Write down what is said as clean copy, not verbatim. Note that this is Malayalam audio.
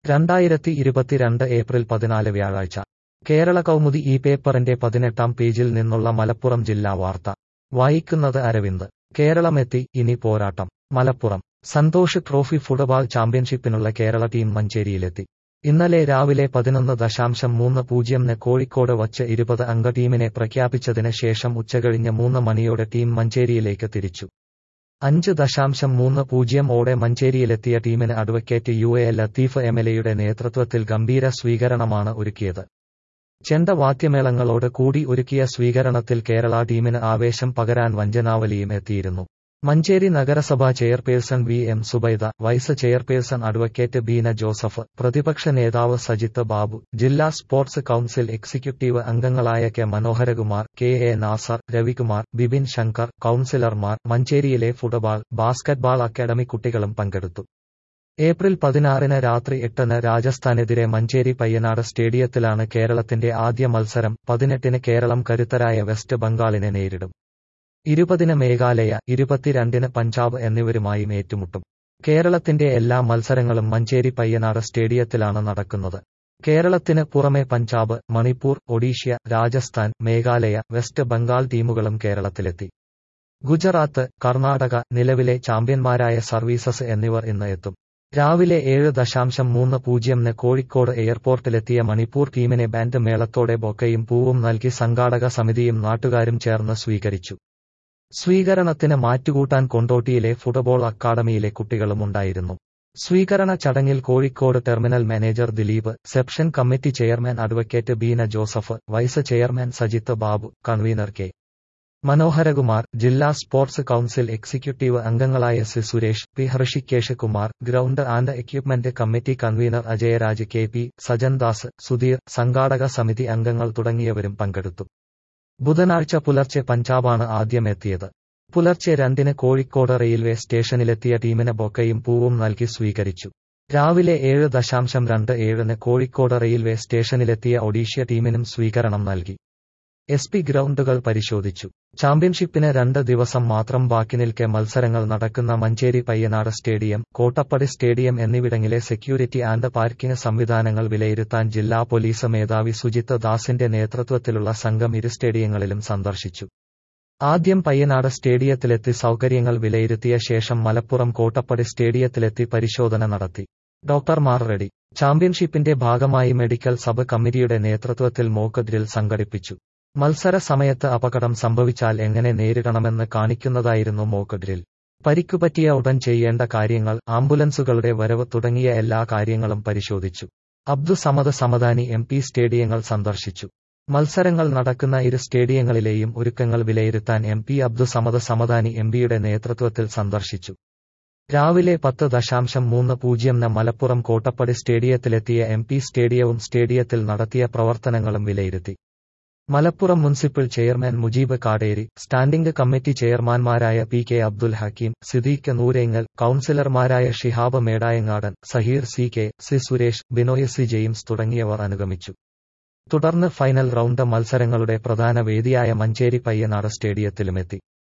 2022 ഏപ്രിൽ 14 വ്യാഴാഴ്ച കേരള കൗമുദി ഈ പേപ്പറിന്റെ 18-ാം പേജിൽ നിന്നുള്ള മലപ്പുറം ജില്ലാ വാർത്ത വായിക്കുന്നത് അരവിന്ദ്. കേരളമെത്തി, ഇനി പോരാട്ടം. മലപ്പുറം. സന്തോഷ് ട്രോഫി ഫുട്ബോൾ ചാമ്പ്യൻഷിപ്പിനുള്ള കേരള ടീം മഞ്ചേരിയിലെത്തി. ഇന്നലെ രാവിലെ 11:30 കോഴിക്കോട് വച്ച് 20 അംഗ ടീമിനെ പ്രഖ്യാപിച്ചതിന് ശേഷം ഉച്ചകഴിഞ്ഞ് 3 മണിയോടെ ടീം മഞ്ചേരിയിലേക്ക് തിരിച്ചു. 5:30 മഞ്ചേരിയിലെത്തിയ ടീമിന് അഡ്വക്കേറ്റ് UA ലത്തീഫ് MLA നേതൃത്വത്തിൽ ഗംഭീര സ്വീകരണമാണ് ഒരുക്കിയത്. ചെണ്ട വാദ്യമേളങ്ങളോട് കൂടി ഒരുക്കിയ സ്വീകരണത്തിൽ കേരള ടീമിന് ആവേശം പകരാൻ വഞ്ചനാവലിയും എത്തിയിരുന്നു. മഞ്ചേരി നഗരസഭാ chairperson VM Zubaida, vice chairperson advocate Beena Joseph, പ്രതിപക്ഷ നേതാവ് സജിത്ത് ബാബു, ജില്ലാ സ്പോർട്സ് കൗൺസിൽ എക്സിക്യൂട്ടീവ് അംഗങ്ങളായ കെ മനോഹരകുമാർ, KA നാസർ, രവികുമാർ, ബിബിൻ ശങ്കർ, കൗൺസിലർമാർ, മഞ്ചേരിയിലെ ഫുട്ബോൾ, ബാസ്കറ്റ്ബാൾ അക്കാദമി കുട്ടികളും പങ്കെടുത്തു. ഏപ്രിൽ 16 രാത്രി 8 രാജസ്ഥാനെതിരെ മഞ്ചേരി പയ്യനാട് സ്റ്റേഡിയത്തിലാണ് കേരളത്തിന്റെ ആദ്യ മത്സരം. 18 കേരളം കരുത്തരായ വെസ്റ്റ് ബംഗാളിനെ നേരിടും. 20 മേഘാലയ, 22 പഞ്ചാബ് എന്നിവരുമായും ഏറ്റുമുട്ടും. കേരളത്തിന്റെ എല്ലാ മത്സരങ്ങളും മഞ്ചേരി പയ്യനാട് സ്റ്റേഡിയത്തിലാണ് നടക്കുന്നത്. കേരളത്തിന് പുറമെ പഞ്ചാബ്, മണിപ്പൂർ, ഒഡീഷ, രാജസ്ഥാൻ, മേഘാലയ, വെസ്റ്റ് ബംഗാൾ ടീമുകളും കേരളത്തിലെത്തി. ഗുജറാത്ത്, കർണാടക, നിലവിലെ ചാമ്പ്യന്മാരായ സർവീസസ് എന്നിവർ ഇന്ന് എത്തും. രാവിലെ 7:30 കോഴിക്കോട് എയർപോർട്ടിലെത്തിയ മണിപ്പൂർ ടീമിനെ ബാൻഡ് മേളത്തോടെ ബൊക്കയും പൂവും നൽകി സംഘാടക സമിതിയും നാട്ടുകാരും ചേർന്ന് സ്വീകരിച്ചു. സ്വീകരണത്തിന് മാറ്റുകൂട്ടാൻ കൊണ്ടോട്ടിയിലെ ഫുട്ബോൾ അക്കാദമിയിലെ കുട്ടികളുമുണ്ടായിരുന്നു. സ്വീകരണ ചടങ്ങിൽ Kozhikode terminal manager Dileep, reception committee chairman advocate Beena Joseph, vice chairman Sajith Babu, convener K Manoharakumar, ജില്ലാ സ്പോർട്സ് കൗൺസിൽ എക്സിക്യൂട്ടീവ് അംഗങ്ങളായ C Suresh, P Hrishikesh Kumar, ground and equipment committee convener Ajayaraj KP, Sajandas, Sudheer, സംഘാടക സമിതി അംഗങ്ങൾ തുടങ്ങിയവരും പങ്കെടുത്തു. ബുധനാഴ്ച പുലർച്ചെ പഞ്ചാബാണ് ആദ്യം എത്തിയത്. പുലർച്ചെ 2 കോഴിക്കോട് റെയിൽവേ സ്റ്റേഷനിലെത്തിയ ടീമിന് ബൊക്കയും പൂവും നൽകി സ്വീകരിച്ചു. രാവിലെ 7:27 കോഴിക്കോട് റെയിൽവേ സ്റ്റേഷനിലെത്തിയ ഒഡീഷ ടീമിനും സ്വീകരണം നൽകി. SP ഗ്രൗണ്ടുകൾ പരിശോധിച്ചു. ചാമ്പ്യൻഷിപ്പിന് 2 ദിവസം മാത്രം ബാക്കി നിൽക്കെ മത്സരങ്ങൾ നടക്കുന്ന മഞ്ചേരി പയ്യനാട് സ്റ്റേഡിയം, കോട്ടപ്പടി സ്റ്റേഡിയം എന്നിവിടങ്ങളിലെ സെക്യൂരിറ്റി ആൻഡ് പാർക്കിംഗ് സംവിധാനങ്ങൾ വിലയിരുത്താൻ ജില്ലാ പോലീസ് മേധാവി സുജിത്ത് ദാസിന്റെ നേതൃത്വത്തിലുള്ള സംഘം ഇരു സ്റ്റേഡിയങ്ങളിലും സന്ദർശിച്ചു. ആദ്യം പയ്യനാട് സ്റ്റേഡിയത്തിലെത്തി സൗകര്യങ്ങൾ വിലയിരുത്തിയ ശേഷം മലപ്പുറം കോട്ടപ്പടി സ്റ്റേഡിയത്തിലെത്തി പരിശോധന നടത്തി. ഡോക്ടർമാർ റെഡി. ചാമ്പ്യൻഷിപ്പിന്റെ ഭാഗമായി മെഡിക്കൽ സബ് കമ്മിറ്റിയുടെ നേതൃത്വത്തിൽ മോക്ക് ഡ്രിൽ സംഘടിപ്പിച്ചു. മത്സര സമയത്ത് അപകടം സംഭവിച്ചാൽ എങ്ങനെ നേരിടണമെന്ന് കാണിക്കുന്നതായിരുന്നു മോക്ക് ഡ്രിൽ. പരിക്കുപറ്റിയ ഉടൻ ചെയ്യേണ്ട കാര്യങ്ങൾ, ആംബുലൻസുകളുടെ വരവ് തുടങ്ങിയ എല്ലാ കാര്യങ്ങളും പരിശോധിച്ചു. അബ്ദുസമദ് സമദാനി MP സ്റ്റേഡിയങ്ങൾ സന്ദർശിച്ചു. മത്സരങ്ങൾ നടക്കുന്ന ഇരു സ്റ്റേഡിയങ്ങളിലെയും ഒരുക്കങ്ങൾ വിലയിരുത്താൻ MP അബ്ദുസമദ് സമദാനി MPയുടെ നേതൃത്വത്തിൽ സന്ദർശിച്ചു. രാവിലെ 10:30 മലപ്പുറം കോട്ടപ്പടി സ്റ്റേഡിയത്തിലെത്തിയ MP സ്റ്റേഡിയവും സ്റ്റേഡിയത്തിൽ നടത്തിയ പ്രവർത്തനങ്ങളും വിലയിരുത്തി. Malappuram municipal chairman Mujeeb Kaderi, standing committee ചെയർമാൻമാരായ PK അബ്ദുൽ ഹക്കീം, സിദ്ദീഖ് നൂരേങ്ങൽ, കൗൺസിലർമാരായ Shihab Medayangadan, Zaheer CK, C Suresh, Binoy C James തുടങ്ങിയവർ അനുഗമിച്ചു. തുടർന്ന് ഫൈനൽ റൗണ്ട് മത്സരങ്ങളുടെ പ്രധാന വേദിയായ മഞ്ചേരി പയ്യനാട് സ്റ്റേഡിയത്തിലുമെത്തി.